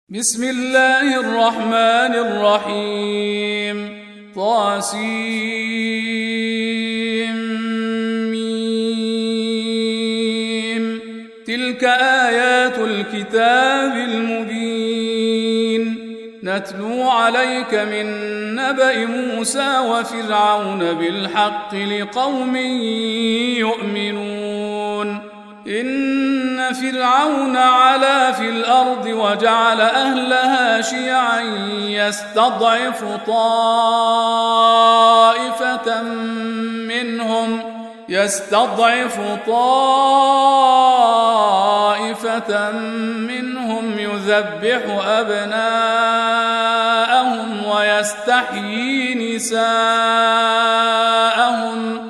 بسم الله الرحمن الرحيم طاسيم تلك آيات الكتاب المبين نتلو عليك من نبأ موسى وفرعون بالحق لقوم يؤمنون إن فرعون علا في الأرض وجعل أهلها شيعا يستضعف طائفة منهم يذبح أبناءهم ويستحيي نساءهم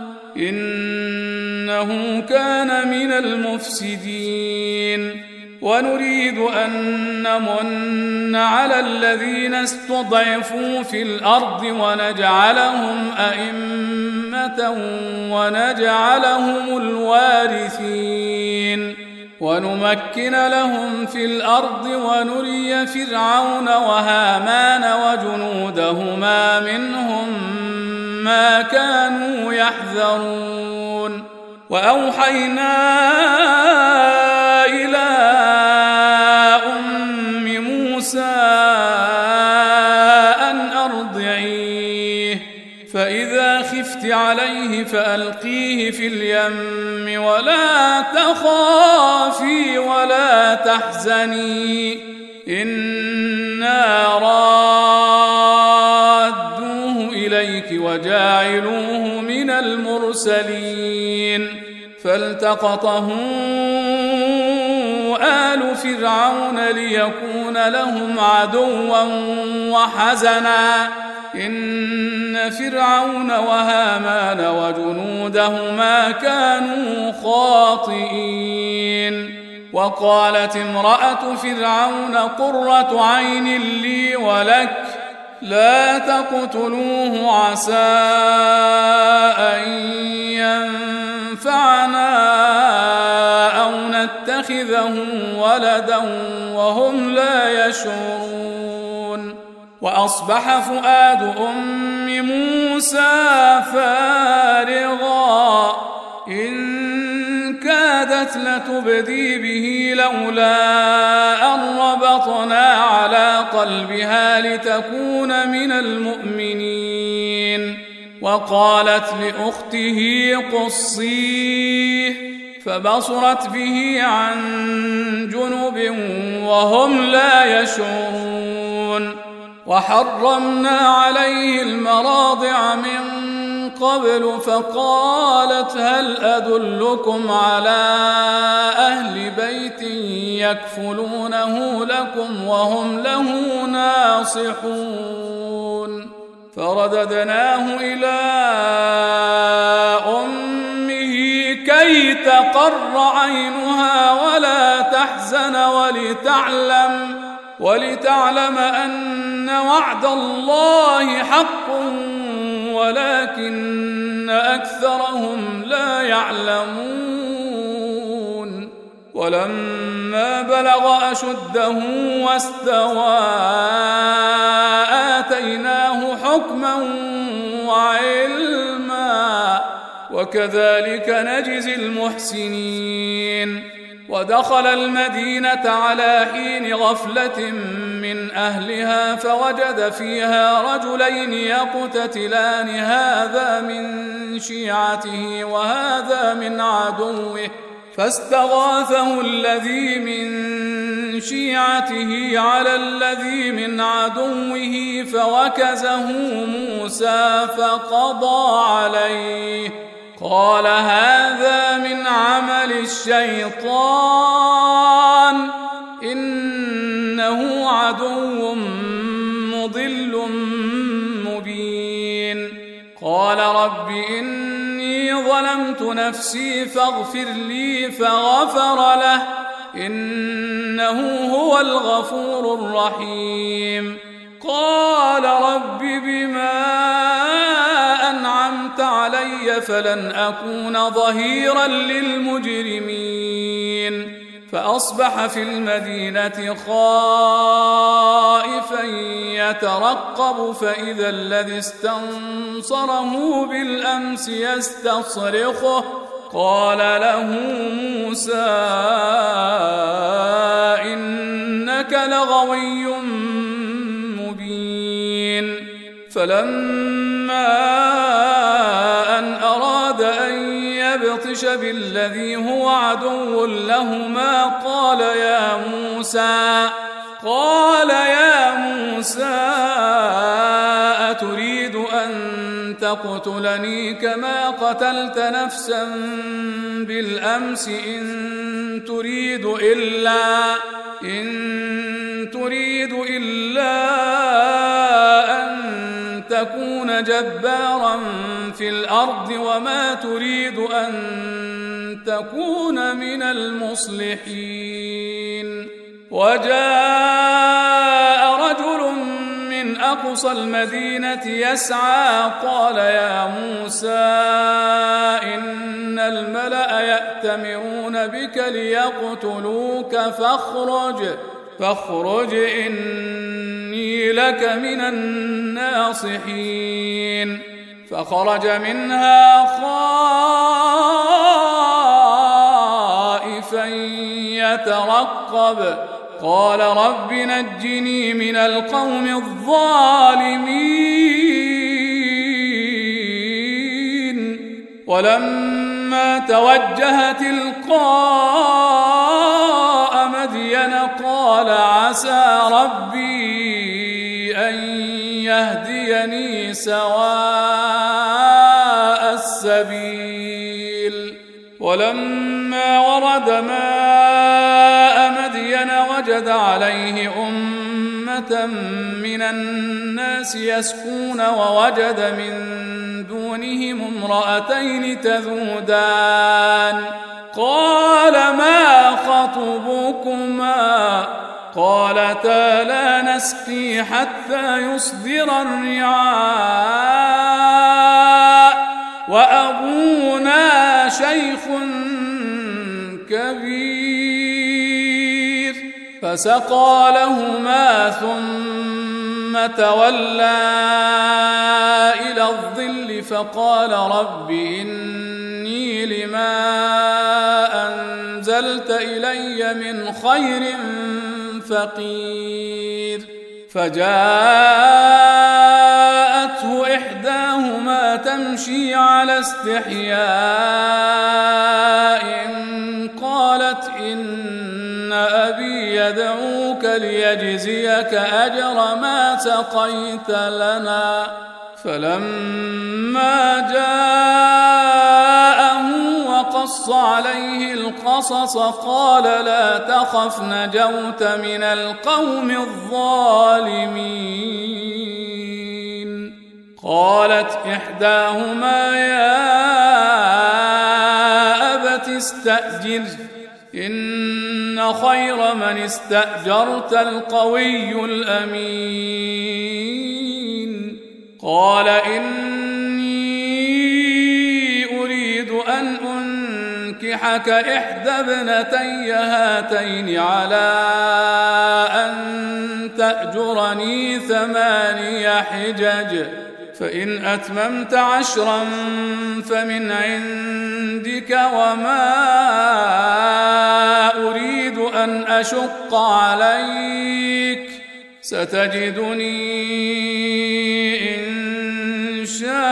إنه كان من المفسدين ونريد أن نمن على الذين استضعفوا في الأرض ونجعلهم أئمة ونجعلهم الوارثين ونمكن لهم في الأرض ونري فرعون وهامان وجنودهما منهم ما كانوا يحذرون وأوحينا إلى أم موسى أن أرضعيه فإذا خفت عليه فألقيه في اليم ولا تخافي ولا تحزني إنا رادوه إليك وجاعلوه من المرسلين فالتقطه آل فرعون ليكون لهم عدوا وحزنا إن فرعون وهامان وجنودهما كانوا خاطئين وقالت امرأة فرعون قرة عين لي ولك لا تقتلوه عسى أن ينفعنا أو نتخذه ولدا وهم لا يشعرون وأصبح فؤاد أم موسى فارغا إن كادت لتبدي به لولا أن ربطنا على قلبها لتكون من المؤمنين وقالت لأخته قصيه فبصرت به عن جنب وهم لا يشعرون وحرمنا عليه المراضع من قبل فقالت هل أدلكم على أهل بيت يكفلونه لكم وهم له ناصحون فرددناه إلى أمه كي تقر عينها ولا تحزن ولتعلم أن وعد الله حق ولكن أكثرهم لا يعلمون ولما بلغ أشده واستوى آتيناه حكما وعلما وكذلك نجزي المحسنين ودخل المدينة على حين غفلة من أهلها فوجد فيها رجلين يقتتلان هذا من شيعته وهذا من عدوه فاستغاثه الذي من شيعته على الذي من عدوه فوكزه موسى فقضى عليه قال هذا من عمل الشيطان إنه عدو مضل مبين قال رب إني ظلمت نفسي فاغفر لي فغفر له إنه هو الغفور الرحيم قال رب بما أنعمت علي فلن أكون ظهيرا للمجرمين فأصبح في المدينة خائفا يترقب فإذا الذي استنصره بالأمس يستصرخه قال له موسى إنك لغوي مبين. فلما أن أراد أن يبطش بالذي هو عدو لهما قال يا موسى أتريد أن تقتلني كما قتلت نفسا بالأمس إن تريد إلا أن تكون جبارا في الأرض وما تريد أن تكون من المصلحين. وجاء رجل من أقصى المدينة يسعى قال يا موسى إن الملأ يأتمرون بك ليقتلوك فاخرج إني لك من الناصحين. فخرج منها خائفا يترقب قال رب نجني من القوم الظالمين. ولما توجه تلقاء مدين قال عسى ربي أن يهديني سواء السبيل. ولما ورد ماء مدين وجد عليه أمة من الناس يسقون ووجد من دونهم امرأتين تذودان قال ما خطبكما قالتا لا نسقي حتى يصدر الرعاء وأبونا شيخ كبير. فسقى لهما ثم تولى إلى الظل فقال رب إني لما أنزلت إلي من خير فقير. فجاءته إحداهما تمشي على استحياء قالت إن أبي يدعوك ليجزيك أجر ما سقيت لنا. فلما جاءه وقص عليه القصص قال لا تخف نجوت من القوم الظالمين. قالت إحداهما يا أبت استأجر إن خير من استأجرت القوي الأمين. قال إني أريد أن أنكحك إحدى ابنتي هاتين على أن تأجرني 8 حجج فإن أتممت 10 فمن عندك وما أريد أن أشق عليك ستجدني إن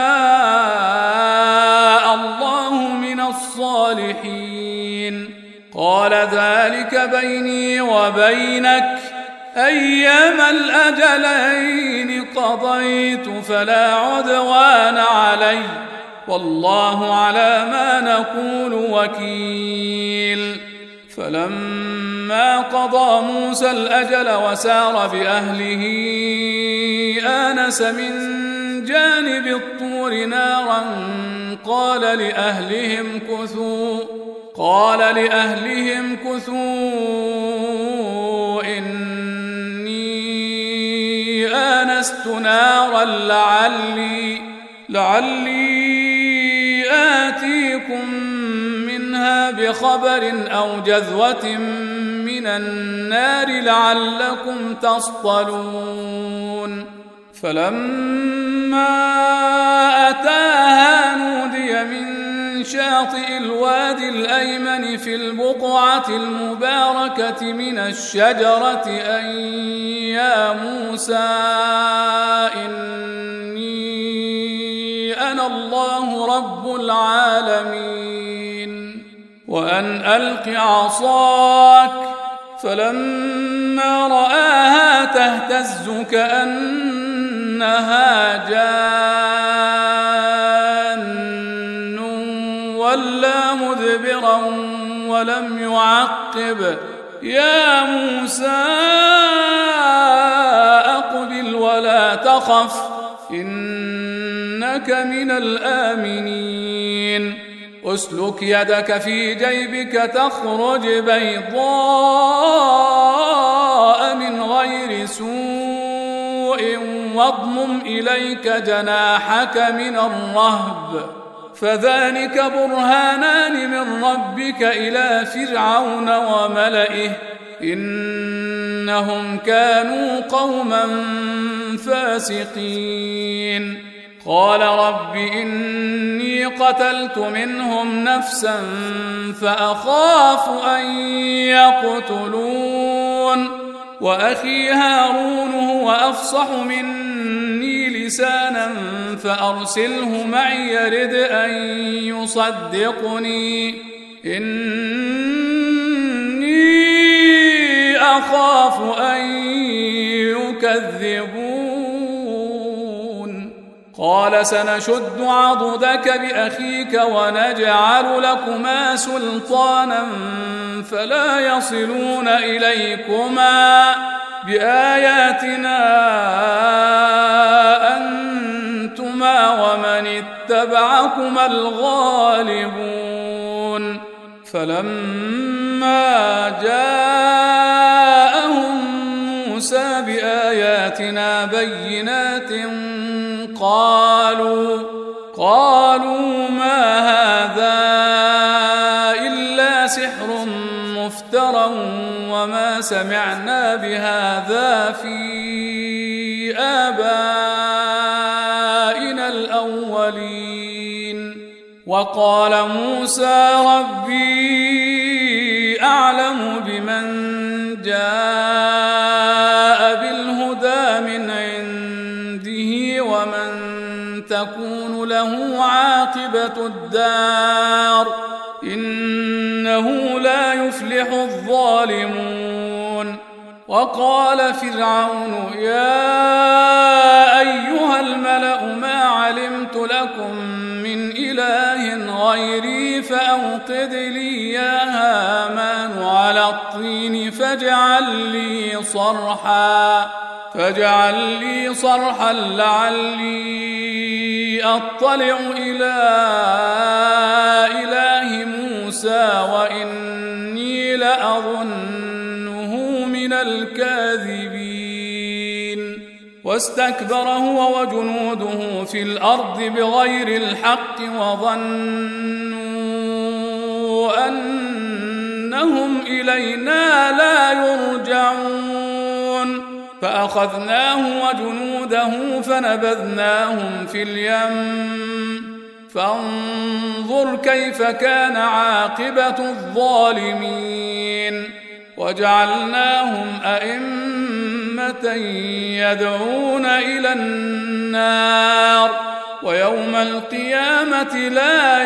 شاء الله من الصالحين. قال ذلك بيني وبينك أيما الأجلين قضيت فلا عدوان علي والله على ما نقول وكيل. فلما قضى موسى الأجل وسار بأهله آنس من جانب الطور نارا قال لأهلهم كثوا إني آنست نارا لعلي آتيكم منها بخبر أو جذوة النار لعلكم تصطلون فلما أتاها نودي من شاطئ الوادي الأيمن في البقعة المباركة من الشجرة أن يا موسى إني أنا الله رب العالمين وأن ألق عصاك فلما رآها تهتز كأنها جان ولا مدبرا ولم يعقب يا موسى أقبل ولا تخف إنك من الآمنين أسلك يدك في جيبك تخرج بيضاء من غير سوء واضمم إليك جناحك من الرهب فذلك برهانان من ربك إلى فرعون وملئه إنهم كانوا قوما فاسقين قال رب إني قتلت منهم نفسا فأخاف أن يقتلون وأخي هارون هو أفصح مني لسانا فأرسله معي يرد أن يصدقني إني أخاف أن يكذبون قال سنشد عضدك بأخيك ونجعل لكما سلطانا فلا يصلون إليكما بآياتنا أنتما ومن اتبعكما الغالبون فلما جاءهم موسى بآياتنا بينات قالوا ما هذا إلا سحر مفترى وما سمعنا بهذا في آبائنا الأولين وقال موسى ربي أعلم بمن جاء بالهدى من عنده ومن تكون له عاقبة الدار إنه لا يفلح الظالمون وقال فرعون يا أيها الملأ ما علمت لكم من إله غيري فأوقد لي يا هامان على الطين فاجعل لي صرحا لعلي أطلع إلى إله موسى وإني لأظنه من الكاذبين واستكبر هو وجنوده في الأرض بغير الحق وظنوا أنهم إلينا لا يرجعون فأخذناه وجنوده فنبذناهم في اليم فانظر كيف كان عاقبة الظالمين وجعلناهم أئمة يدعون إلى النار ويوم القيامة لا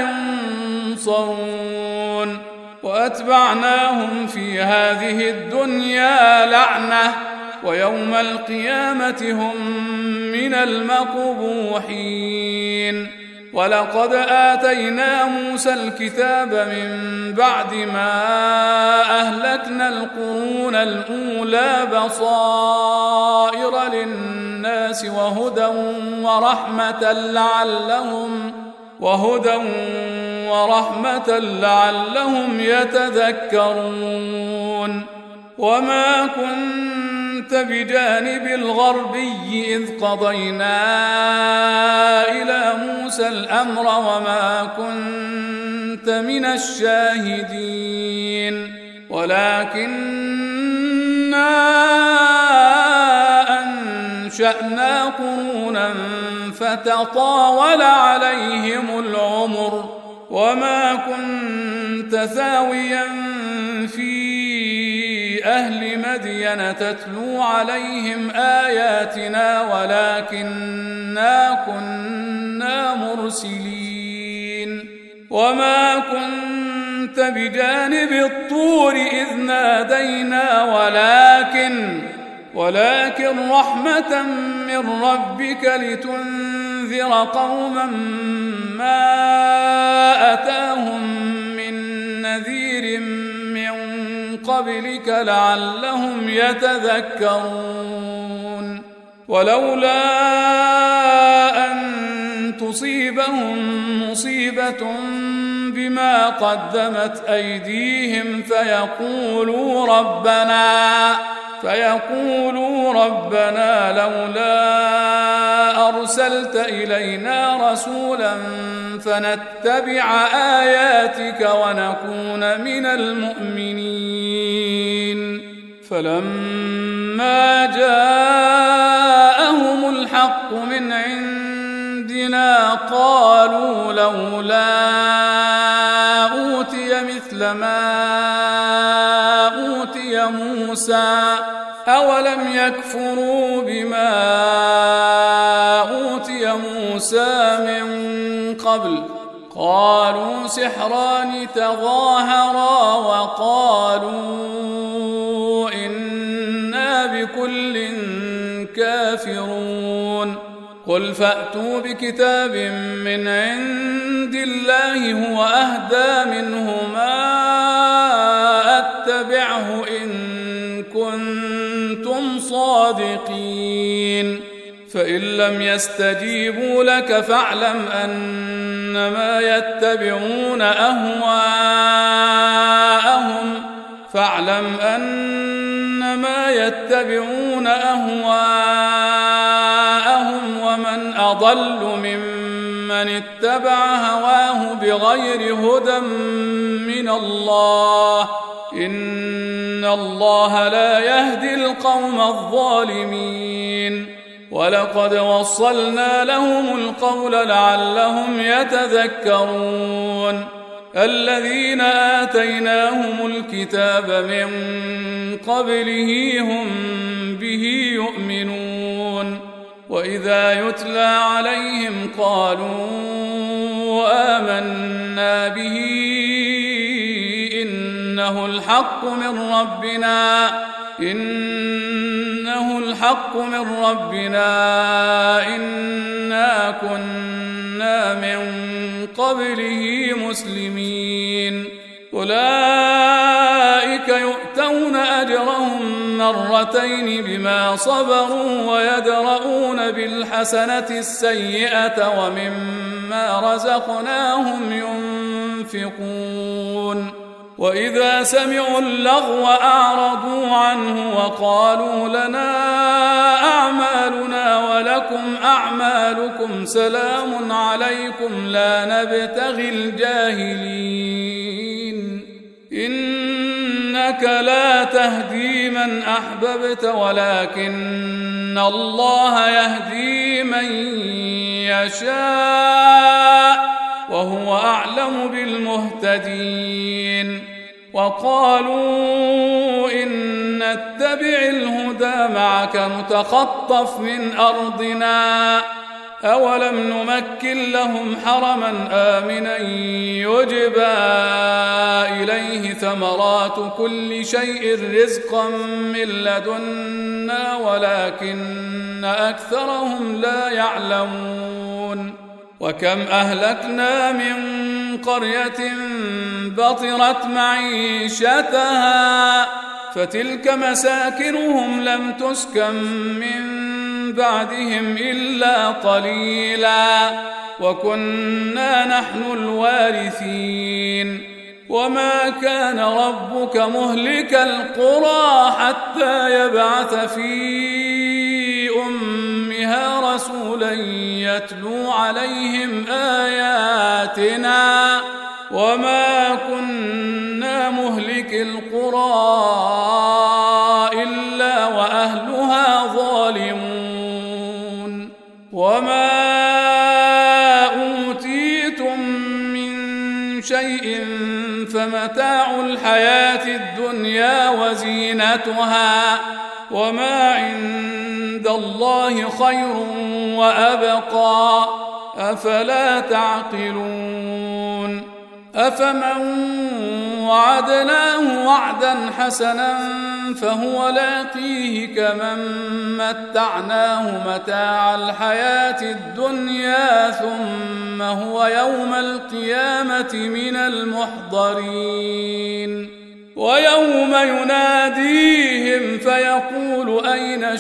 ينصرون وأتبعناهم في هذه الدنيا لعنة ويوم القيامة هم من المقبوحين ولقد آتينا موسى الكتاب من بعد ما أهلكنا القرون الأولى بصائر للناس وهدى ورحمة لعلهم يتذكرون وما كنت بجانب الغربي إذ قضينا إلى موسى الأمر وما كنت من الشاهدين ولكن أنشأنا قرونا فتطاول عليهم العمر وما كنت ثاويا في أهل مدين تتلو عليهم آياتنا ولكننا كنا مرسلين وما كنت بجانب الطور إذ نادينا ولكن رحمة من ربك لتنذر قوما ما أتاهم من نذير من قبلك لعلهم يتذكرون ولولا أن تصيبهم مصيبة بما قدمت أيديهم فيقولوا ربنا لولا أرسلت إلينا رسولا فنتبع آياتك ونكون من المؤمنين فلما جاءهم الحق من عندنا قالوا لولا أوتي مثل ما أوتي موسى أولم يكفروا بما أوتي موسى من قبل قالوا سحران تظاهرا وقالوا إنا بكل كافرون قل فأتوا بكتاب من عند الله هو أهدى منهما أتبعه إن كنتم صادقين فإن لم يستجيبوا لك فاعلم أنما يتبعون أهواءهم ومن أضل ممن اتبع هواه بغير هدى من الله إن الله لا يهدي القوم الظالمين ولقد وصلنا لهم القول لعلهم يتذكرون الذين آتيناهم الكتاب من قبله هم به يؤمنون وإذا يتلى عليهم قالوا آمنا به إنه الحق من ربنا إنا كنا من قبله مسلمين أولئك يؤتون أجرهم مرتين بما صبروا ويدرؤون بالحسنة السيئة ومما رزقناهم ينفقون وإذا سمعوا اللغو أعرضوا عنه وقالوا لنا أعمالنا ولكم أعمالكم سلام عليكم لا نبتغي الجاهلين إنك لا تهدي من أحببت ولكن الله يهدي من يشاء وهو أعلم بالمهتدين وقالوا إن نتبع الهدى معك نتخطف من أرضنا أولم نمكن لهم حرما آمنا يجبى إليه ثمرات كل شيء رزقا من لدنا ولكن أكثرهم لا يعلمون وكم أهلكنا من قرية بطرت معيشتها فتلك مساكنهم لم تسكن من بعدهم إلا قليلا وكنا نحن الوارثين وما كان ربك مهلك القرى حتى يبعث في أمها رسولا يتلو عليهم آياتنا وما كنا مهلك القرى إلا وأهلها ظالمون شيء فمتاع الحياة الدنيا وزينتها وما عند الله خير وأبقى أفلا تعقلون أفمن وعدناه وعدا حسنا فهو لاقيه كمن متعناه متاع الحياة الدنيا ثم هو يوم القيامة من المحضرين ويوم يناديهم فيقول أين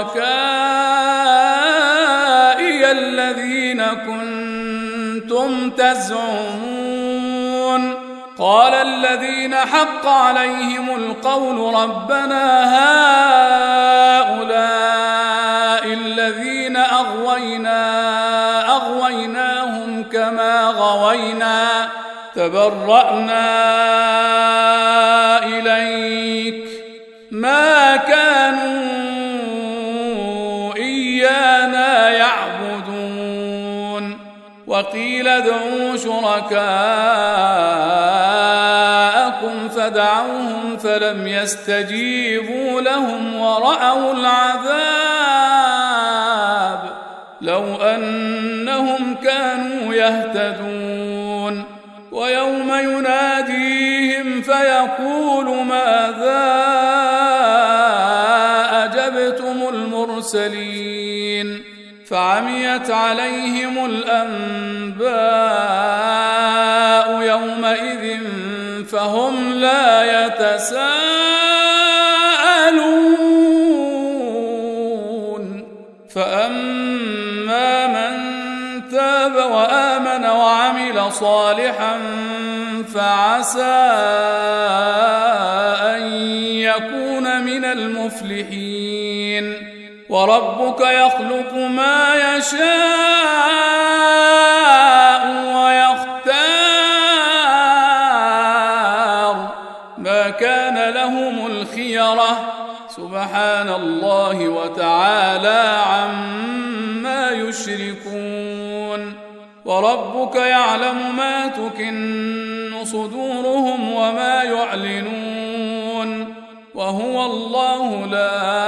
شركائي الذين كنتم تزعمون قال الذين حق عليهم القول ربنا هؤلاء الذين أغويناهم كما غوينا تبرأنا إليك ما كانوا إيانا يعبدون وقيل ادعوا شركاءكم فدعوهم فلم يستجيبوا لهم ورأوا العذاب لو أنهم كانوا يهتدون ويوم يناديهم فيقول ماذا أجبتم المرسلين فعميت عليهم الأنباء يومئذ فهم لا يتساءلون فأما من تاب وآمن وعمل صالحا فعسى أن يكون من المفلحين وربك يخلق ما يشاء ويختار ما كان لهم الخيرة سبحان الله وتعالى عما يشركون وربك يعلم ما تكن صدورهم وما يعلنون وهو الله لا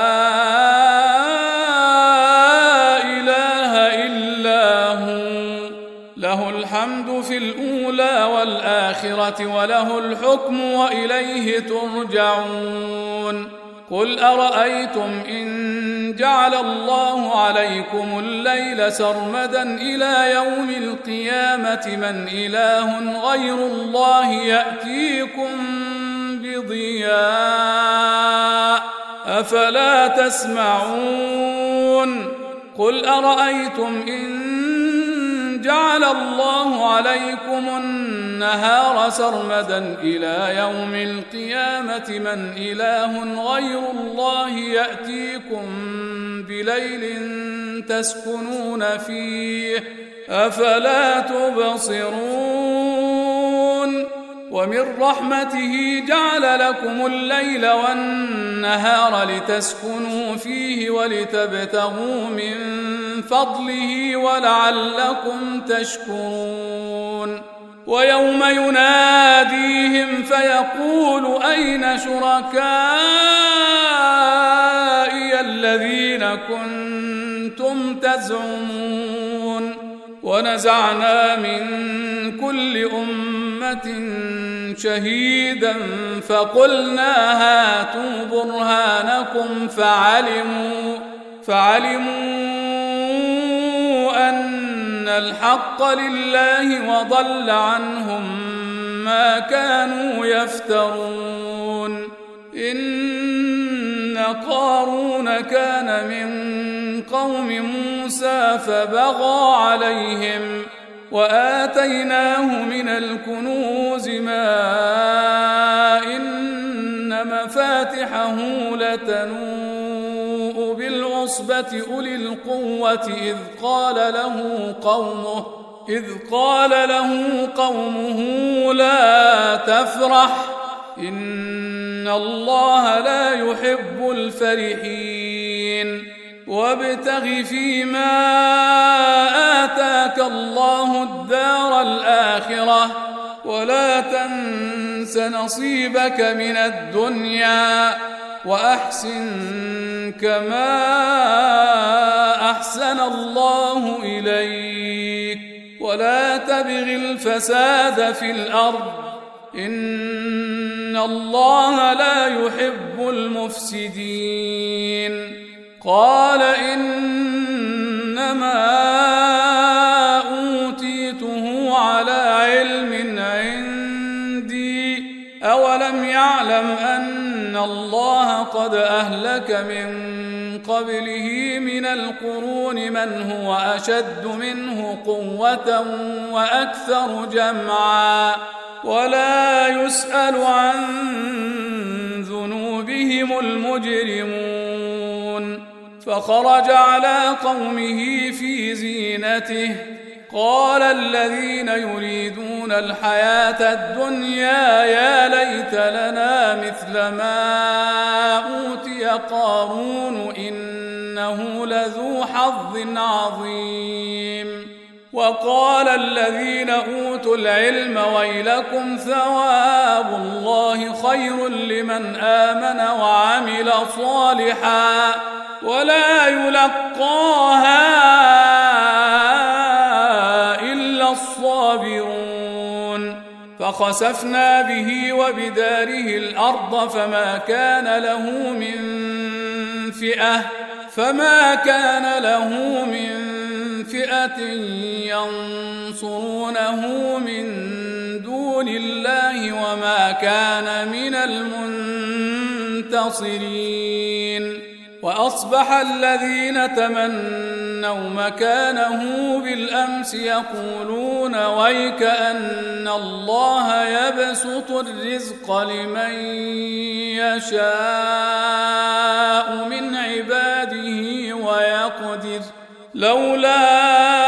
له الحمد في الأولى والآخرة وله الحكم وإليه ترجعون قل أرأيتم إن جعل الله عليكم الليل سرمدا إلى يوم القيامة من إله غير الله يأتيكم بضياء أفلا تسمعون قل أرأيتم إن جعل الله عليكم النهار سرمدا إلى يوم القيامة من إله غير الله يأتيكم بليل تسكنون فيه أفلا تبصرون ومن رحمته جعل لكم الليل والنهار لتسكنوا فيه ولتبتغوا من فضله ولعلكم تشكرون ويوم يناديهم فيقول أين شركائي الذين كنتم تزعمون ونزعنا من كل أمة شهيدا فقلنا هاتوا برهانكم فعلموا أن الحق لله وضل عنهم ما كانوا يفترون إن قارون كان من قوم موسى فبغى عليهم وآتيناه من الكنوز ما إن مفاتحه لتنوء بالعصبة أولي القوة إذ قال له قومه لا تفرح إن الله لا يحب الفرحين وابتغ فيما آتاك الله الدار الآخرة ولا تنس نصيبك من الدنيا وأحسن كما أحسن الله إليك ولا تبغ الفساد في الأرض إن الله لا يحب المفسدين. قال إنما أوتيته على علم عندي أولم يعلم أن الله قد أهلك من قبله من القرون من هو أشد منه قوة وأكثر جمعا ولا يسأل عن ذنوبهم المجرمون. فخرج على قومه في زينته قال الذين يريدون الحياة الدنيا يا ليت لنا مثل ما أوتي قارون إنه لذو حظ عظيم. وقال الذين أوتوا العلم ويلكم ثواب الله خير لمن آمن وعمل صالحا ولا يلقاها إلا الصابرون. فخسفنا به وبداره الأرض فما كان له من فئة ينصرونه من دون الله وما كان من المنتصرين. وأصبح الذين تمنوا مكانه بالأمس يقولون ويك أن الله يبسط الرزق لمن يشاء من عباده ويقدر لولا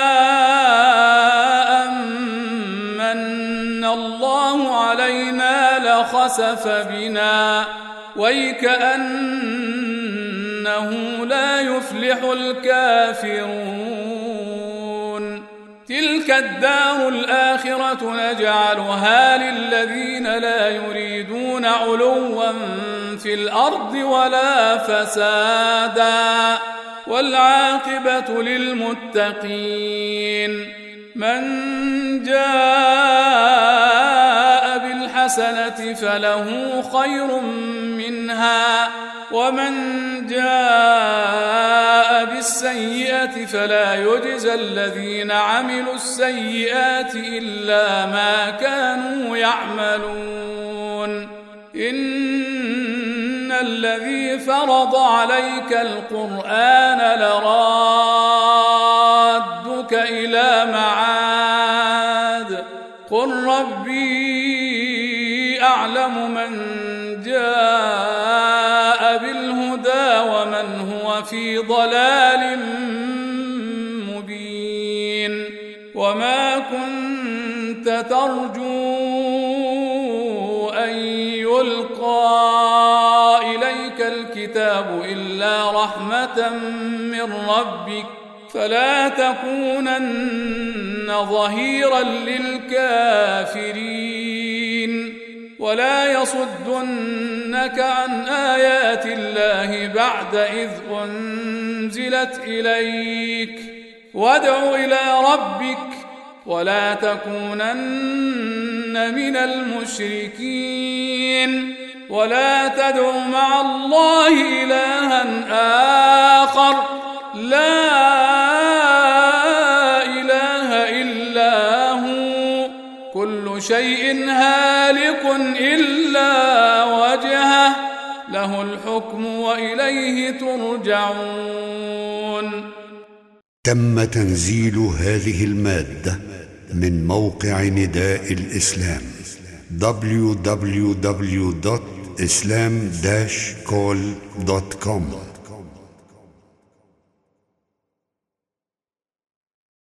أمن الله علينا لخسف بنا ويكأنه لا يفلح الكافرون. تلك الدار الآخرة نجعلها للذين لا يريدون علوا في الأرض ولا فسادا والعاقبة للمتقين. من جاء بالحسنة فله خير منها ومن جاء بالسيئة فلا يجزى الذين عملوا السيئات إلا ما كانوا يعملون. إن الذي فرض عليك القرآن لرادك إلى معاد قل ربي أعلم من جاء بالهدى ومن هو في ضلال مبين. وما كنت ترجو أن يلقى إليك الكتاب إلا رحمة من ربك فلا تكونن ظهيرا للكافرين ولا يصدنك عن آيات الله بعد إذ أنزلت إليك وادع إلى ربك ولا تكونن من المشركين ولا تدع مع الله إلها آخر لا إله إلا هو كل شيء هالك إلا وجهه له الحكم وإليه ترجعون. تم تنزيل هذه المادة من موقع نداء الإسلام www.islam-call.com